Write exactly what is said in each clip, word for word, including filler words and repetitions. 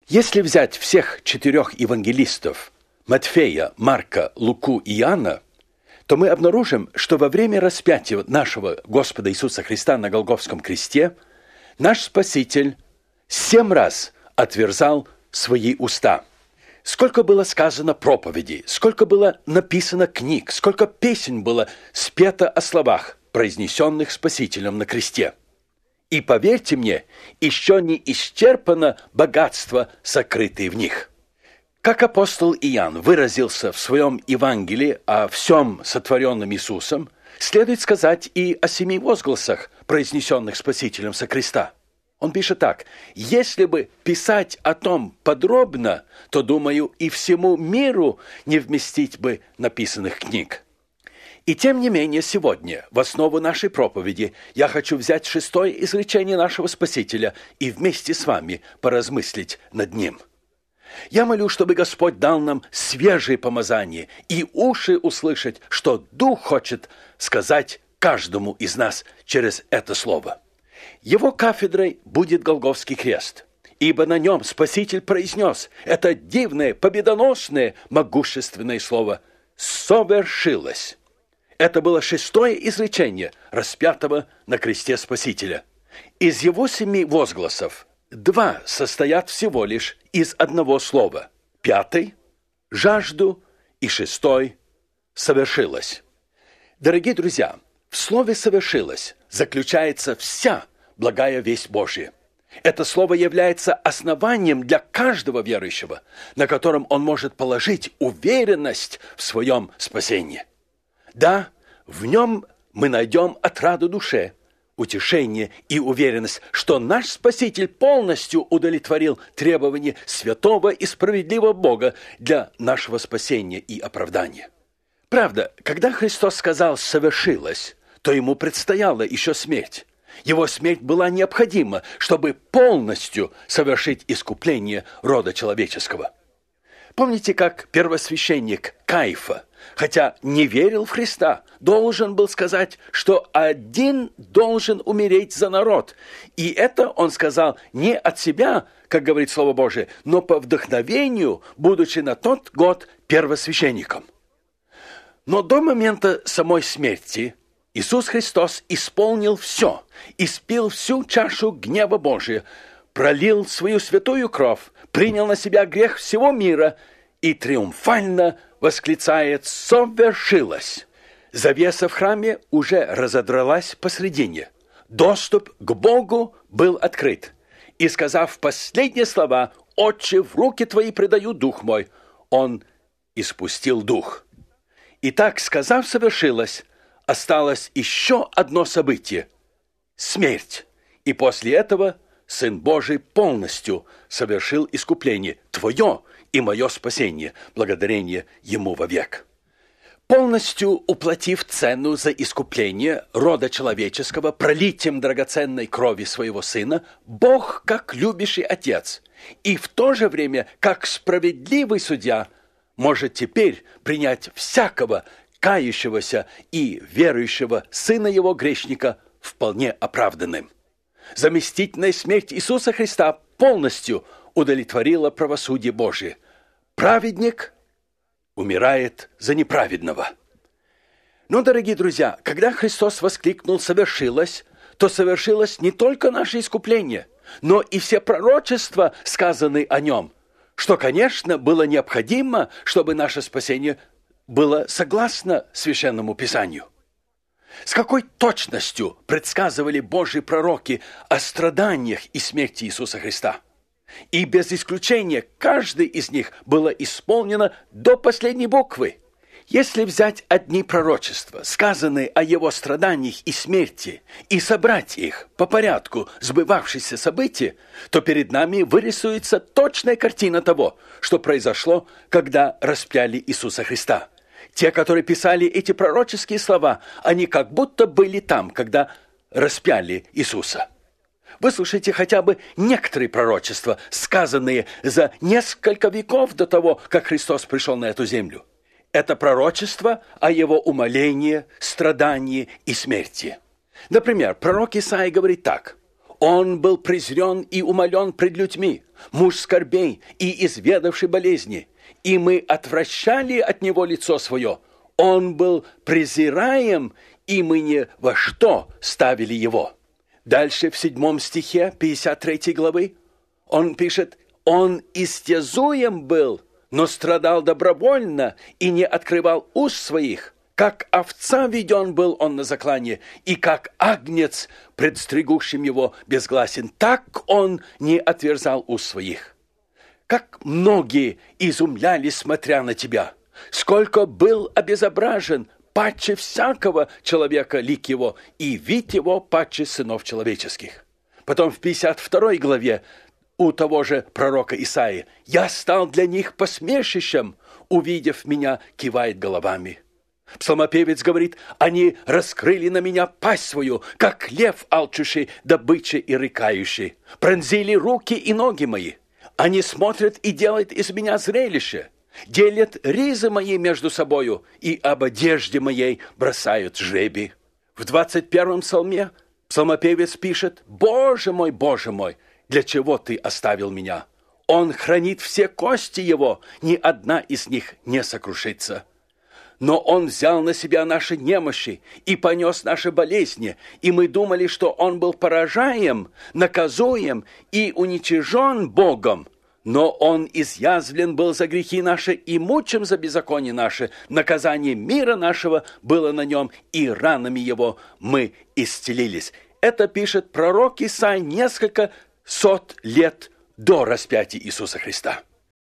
Если взять всех четырех евангелистов Матфея, Марка, Луку и Иоанна, то мы обнаружим, что во время распятия нашего Господа Иисуса Христа на Голгофском кресте наш Спаситель семь раз отверзал свои уста. Сколько было сказано проповедей, сколько было написано книг, сколько песен было спето о словах, произнесенных Спасителем на кресте. И поверьте мне, еще не исчерпано богатство, сокрытое в них. Как апостол Иоанн выразился в своем Евангелии о всем сотворенном Иисусом, следует сказать и о семи возгласах, произнесенных Спасителем со креста. Он пишет так: «Если бы писать о том подробно, то, думаю, и всему миру не вместить бы написанных книг». И тем не менее сегодня, в основу нашей проповеди, я хочу взять шестое изречение нашего Спасителя и вместе с вами поразмыслить над ним. Я молю, чтобы Господь дал нам свежее помазание и уши услышать, что Дух хочет сказать каждому из нас через это слово. Его кафедрой будет Голгофский крест, ибо на нем Спаситель произнес это дивное, победоносное, могущественное слово «совершилось». Это было шестое изречение распятого на кресте Спасителя. Из его семи возгласов два состоят всего лишь из одного слова. Пятый – «жажду» и шестой – «совершилось». Дорогие друзья, в слове «совершилось» заключается вся благая весть Божья. Это слово является основанием для каждого верующего, на котором он может положить уверенность в своем спасении. Да, в нем мы найдем отраду душе, утешение и уверенность, что наш Спаситель полностью удовлетворил требования святого и справедливого Бога для нашего спасения и оправдания. Правда, когда Христос сказал «совершилось», то ему предстояла еще смерть. Его смерть была необходима, чтобы полностью совершить искупление рода человеческого. Помните, как первосвященник Каифа, хотя не верил в Христа, должен был сказать, что один должен умереть за народ. И это он сказал не от себя, как говорит Слово Божие, но по вдохновению, будучи на тот год первосвященником. Но до момента самой смерти Иисус Христос исполнил все, испил всю чашу гнева Божия, пролил свою святую кровь, принял на себя грех всего мира и триумфально восклицает «совершилось». Завеса в храме уже разодралась посредине. Доступ к Богу был открыт. И, сказав последние слова «Отче, в руки Твои предаю дух мой», Он испустил дух. Итак, сказав «совершилось», осталось еще одно событие – смерть. И после этого Сын Божий полностью совершил искупление твое и мое спасение, благодарение Ему вовек. Полностью уплатив цену за искупление рода человеческого пролитием драгоценной крови своего Сына, Бог, как любящий Отец, и в то же время, как справедливый судья, может теперь принять всякого кающегося и верующего Сына Его грешника вполне оправданным. Заместительная смерть Иисуса Христа полностью удовлетворила правосудие Божие. Праведник умирает за неправедного. Но, дорогие друзья, когда Христос воскликнул «совершилось», то совершилось не только наше искупление, но и все пророчества, сказанные о Нем, что, конечно, было необходимо, чтобы наше спасение было согласно Священному Писанию. С какой точностью предсказывали Божьи пророки о страданиях и смерти Иисуса Христа. И без исключения каждый из них было исполнено до последней буквы. Если взять одни пророчества, сказанные о Его страданиях и смерти, и собрать их по порядку сбывавшиеся события, то перед нами вырисуется точная картина того, что произошло, когда распяли Иисуса Христа. Те, которые писали эти пророческие слова, они как будто были там, когда распяли Иисуса. Выслушайте хотя бы некоторые пророчества, сказанные за несколько веков до того, как Христос пришел на эту землю. Это пророчество о Его умолении, страдании и смерти. Например, пророк Исаия говорит так: Он был презрен и умолен пред людьми, муж скорбей и изведавший болезни, и мы отвращали от него лицо свое. Он был презираем, и мы ни во что ставили его». Дальше в седьмом стихе пятьдесят третьей главы он пишет: «Он истязуем был, но страдал добровольно и не открывал уст своих. Как овца веден был он на заклание, и как агнец, предстригущим его, безгласен, так он не отверзал уст своих. Как многие изумлялись, смотря на тебя, сколько был обезображен, паче всякого человека лик его, и вид его паче сынов человеческих». Потом в пятьдесят второй главе у того же пророка Исаии: «Я стал для них посмешищем, увидев меня, кивает головами». Псалмопевец говорит: «Они раскрыли на меня пасть свою, как лев алчущий добычи и рыкающий. Пронзили руки и ноги мои. Они смотрят и делают из меня зрелище. Делят ризы мои между собою, и об одежде моей бросают жребий». В двадцать первом псалме псалмопевец пишет: «Боже мой, Боже мой, для чего ты оставил меня? Он хранит все кости его, ни одна из них не сокрушится. Но он взял на себя наши немощи и понес наши болезни, и мы думали, что он был поражаем, наказуем и уничижен Богом. Но он изъязвлен был за грехи наши и мучим за беззаконие наше. Наказание мира нашего было на нем, и ранами его мы исцелились». Это пишет пророк Исаия несколько сот лет до распятия Иисуса Христа.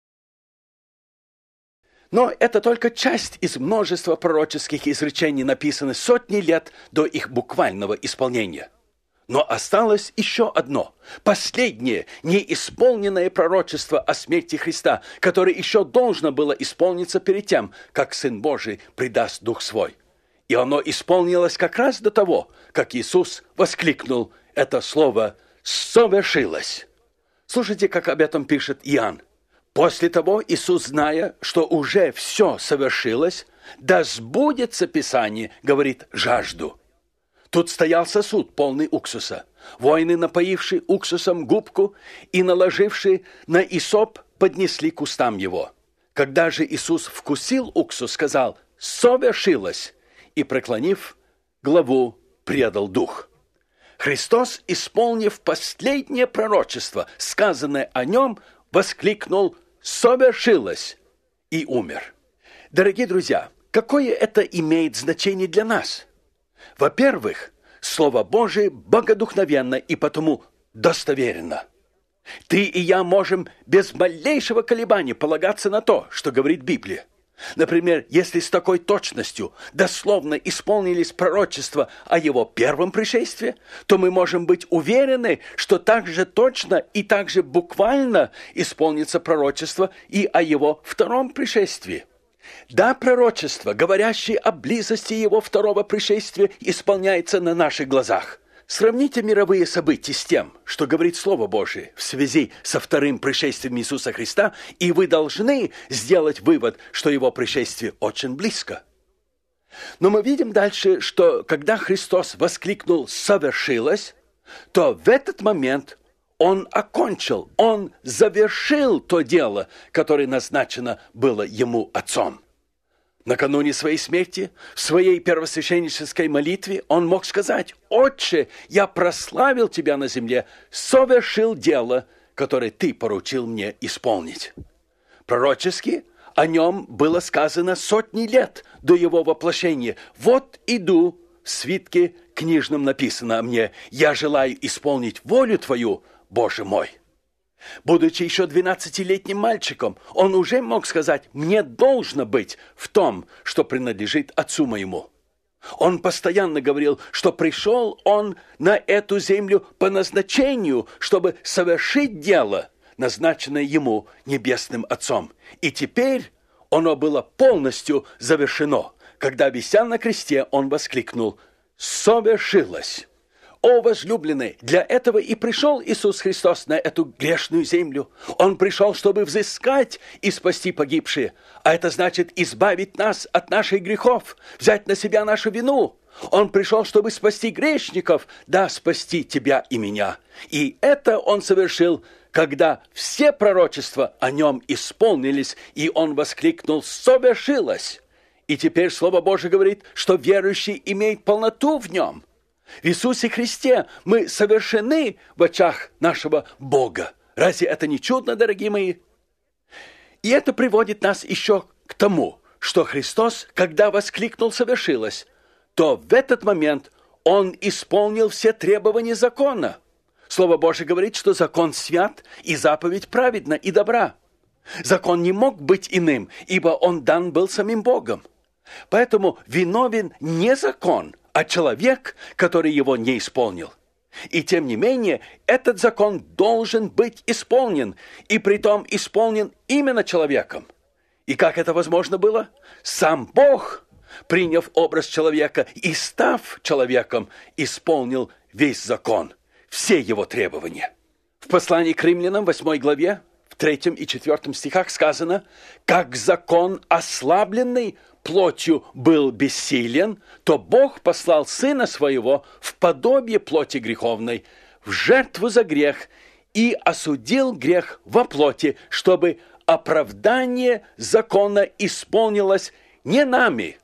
Но это только часть из множества пророческих изречений, написанных сотни лет до их буквального исполнения. Но осталось еще одно, последнее, неисполненное пророчество о смерти Христа, которое еще должно было исполниться перед тем, как Сын Божий предаст Дух Свой. И оно исполнилось как раз до того, как Иисус воскликнул это слово «совершилось». Слушайте, как об этом пишет Иоанн. «После того Иисус, зная, что уже все совершилось, да сбудется Писание, говорит, жажду». Тут стоял сосуд, полный уксуса. Воины, напоившие уксусом губку и наложившие на исоп, поднесли к устам его. Когда же Иисус вкусил уксус, сказал «совершилось», и, преклонив главу, предал дух. Христос, исполнив последнее пророчество, сказанное о нем, воскликнул «совершилось» и умер. Дорогие друзья, какое это имеет значение для нас? Во-первых, Слово Божие богодухновенно и потому достоверно. Ты и я можем без малейшего колебания полагаться на то, что говорит Библия. Например, если с такой точностью дословно исполнились пророчества о его первом пришествии, то мы можем быть уверены, что так же точно и так же буквально исполнится пророчество и о его втором пришествии. Да, пророчество, говорящее о близости его второго пришествия, исполняется на наших глазах. Сравните мировые события с тем, что говорит Слово Божие в связи со вторым пришествием Иисуса Христа, и вы должны сделать вывод, что его пришествие очень близко. Но мы видим дальше, что когда Христос воскликнул «совершилось», то в этот момент Он окончил, Он завершил то дело, которое назначено было Ему Отцом. Накануне своей смерти, в своей первосвященнической молитве, Он мог сказать: «Отче, я прославил Тебя на земле, совершил дело, которое Ты поручил мне исполнить». Пророчески о Нем было сказано сотни лет до Его воплощения. «Вот иду, в свитке книжном написано о мне, я желаю исполнить волю Твою, Боже мой». Будучи еще двенадцатилетним мальчиком, он уже мог сказать: «Мне должно быть в том, что принадлежит отцу моему». Он постоянно говорил, что пришел он на эту землю по назначению, чтобы совершить дело, назначенное ему небесным Отцом. И теперь оно было полностью завершено. Когда, вися на кресте, он воскликнул: «Совершилось». О, возлюбленные, для этого и пришел Иисус Христос на эту грешную землю. Он пришел, чтобы взыскать и спасти погибшие. А это значит избавить нас от наших грехов, взять на себя нашу вину. Он пришел, чтобы спасти грешников, да, спасти тебя и меня. И это Он совершил, когда все пророчества о Нем исполнились, и Он воскликнул: «Совершилось!» И теперь Слово Божие говорит, что верующий имеет полноту в Нем. В Иисусе Христе мы совершены в очах нашего Бога. Разве это не чудно, дорогие мои? И это приводит нас еще к тому, что Христос, когда воскликнул «совершилось», то в этот момент Он исполнил все требования закона. Слово Божие говорит, что закон свят и заповедь праведна и добра. Закон не мог быть иным, ибо он дан был самим Богом. Поэтому виновен не закон, а человек, который его не исполнил. И тем не менее, этот закон должен быть исполнен, и притом исполнен именно человеком. И как это возможно было? Сам Бог, приняв образ человека и став человеком, исполнил весь закон, все его требования. В послании к римлянам, восьмой главе, в третьем и четвертом стихах сказано: «Как закон ослабленный плотью был бессилен, то Бог послал Сына Своего в подобие плоти греховной, в жертву за грех, и осудил грех во плоти, чтобы оправдание закона исполнилось не нами,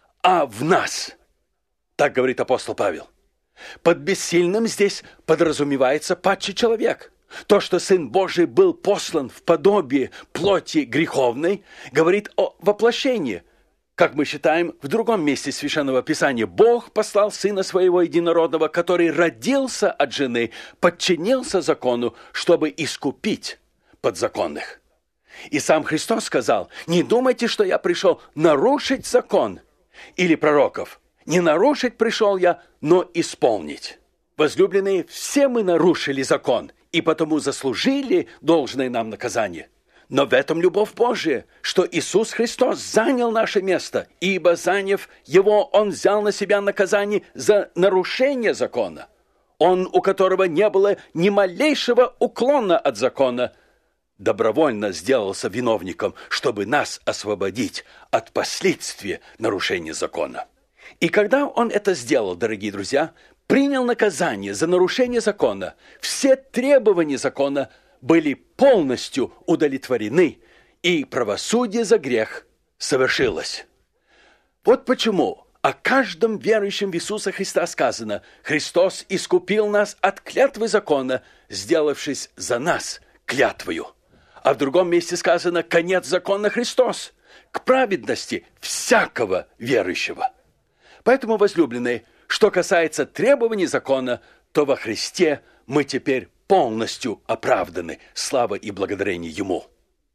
а в нас». Так говорит апостол Павел. Под бессильным здесь подразумевается падший человек. То, что Сын Божий был послан в подобие плоти греховной, говорит о воплощении. Как мы считаем в другом месте Священного Писания, Бог послал Сына Своего Единородного, который родился от жены, подчинился закону, чтобы искупить подзаконных. И сам Христос сказал: «Не думайте, что я пришел нарушить закон или пророков. Не нарушить пришел я, но исполнить». Возлюбленные, все мы нарушили закон, и потому заслужили должное нам наказание. Но в этом любовь Божия, что Иисус Христос занял наше место, ибо, заняв его, Он взял на себя наказание за нарушение закона. Он, у которого не было ни малейшего уклона от закона, добровольно сделался виновником, чтобы нас освободить от последствий нарушения закона. И когда Он это сделал, дорогие друзья, принял наказание за нарушение закона, все требования закона были полностью удовлетворены, и правосудие за грех совершилось. Вот почему о каждом верующем в Иисуса Христа сказано: «Христос искупил нас от клятвы закона, сделавшись за нас клятвою». А в другом месте сказано: «Конец закона Христос, к праведности всякого верующего». Поэтому, возлюбленные, что касается требований закона, то во Христе мы теперь полностью оправданы. Слава и благодарение Ему.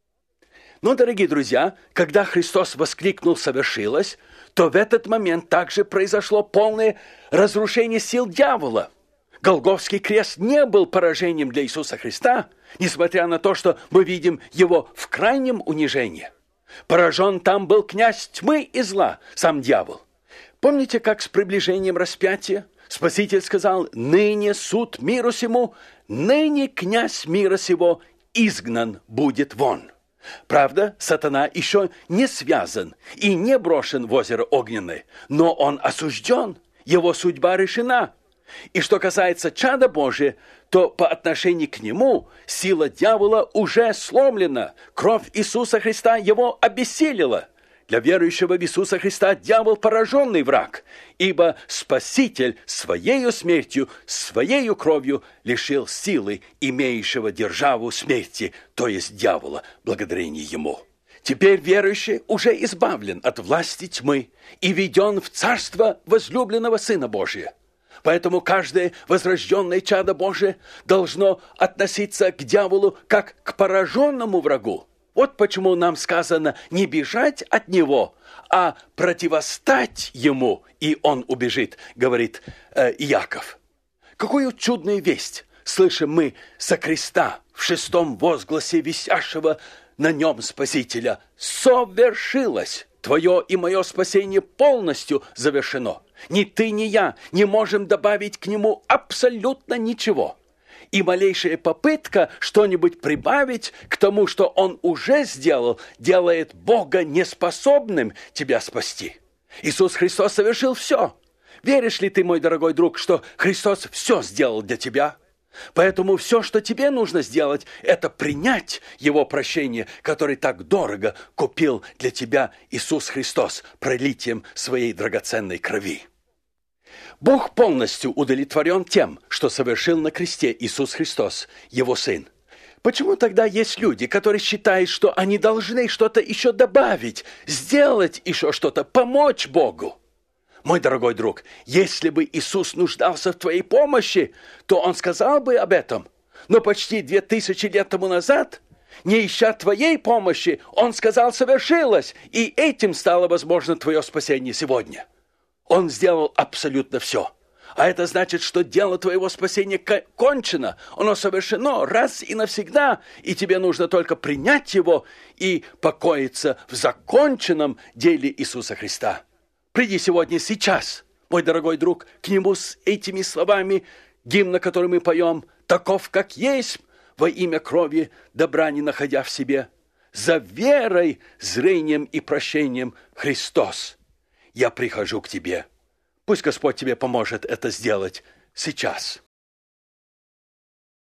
Но, дорогие друзья, когда Христос воскликнул «совершилось», то в этот момент также произошло полное разрушение сил дьявола. Голгофский крест не был поражением для Иисуса Христа, несмотря на то, что мы видим Его в крайнем унижении. Поражен там был князь тьмы и зла, сам дьявол. Помните, как с приближением распятия Спаситель сказал: «Ныне суд миру сему, ныне князь мира сего изгнан будет вон». Правда, сатана еще не связан и не брошен в озеро огненное, но он осужден, его судьба решена. И что касается чада Божия, то по отношению к нему сила дьявола уже сломлена, кровь Иисуса Христа его обессилила. Для верующего в Иисуса Христа дьявол пораженный враг, ибо Спаситель своею смертью, своею кровью лишил силы имеющего державу смерти, то есть дьявола, благодарение Ему. Теперь верующий уже избавлен от власти тьмы и введен в царство возлюбленного Сына Божия. Поэтому каждое возрожденное чадо Божие должно относиться к дьяволу как к пораженному врагу. Вот почему нам сказано не бежать от него, а противостать ему, и он убежит, говорит э, Иаков. Какую чудную весть слышим мы со креста в шестом возгласе висящего на нем Спасителя: «Совершилось! Твое и мое спасение полностью завершено. Ни ты, ни я не можем добавить к нему абсолютно ничего». И малейшая попытка что-нибудь прибавить к тому, что Он уже сделал, делает Бога неспособным тебя спасти. Иисус Христос совершил все. Веришь ли ты, мой дорогой друг, что Христос все сделал для тебя? Поэтому все, что тебе нужно сделать, это принять Его прощение, которое так дорого купил для тебя Иисус Христос пролитием своей драгоценной крови. Бог полностью удовлетворен тем, что совершил на кресте Иисус Христос, Его Сын. Почему тогда есть люди, которые считают, что они должны что-то еще добавить, сделать еще что-то, помочь Богу? Мой дорогой друг, если бы Иисус нуждался в твоей помощи, то Он сказал бы об этом. Но почти две тысячи лет тому назад, не ища твоей помощи, Он сказал «совершилось», и этим стало возможно твое спасение сегодня. Он сделал абсолютно все. А это значит, что дело твоего спасения кончено, оно совершено раз и навсегда, и тебе нужно только принять его и покоиться в законченном деле Иисуса Христа. Приди сегодня, сейчас, мой дорогой друг, к Нему с этими словами, гимна, который мы поем, «Таков, как есть, во имя крови, добра не находя в себе, за верой, зрением и прощением Христос, я прихожу к Тебе». Пусть Господь тебе поможет это сделать сейчас.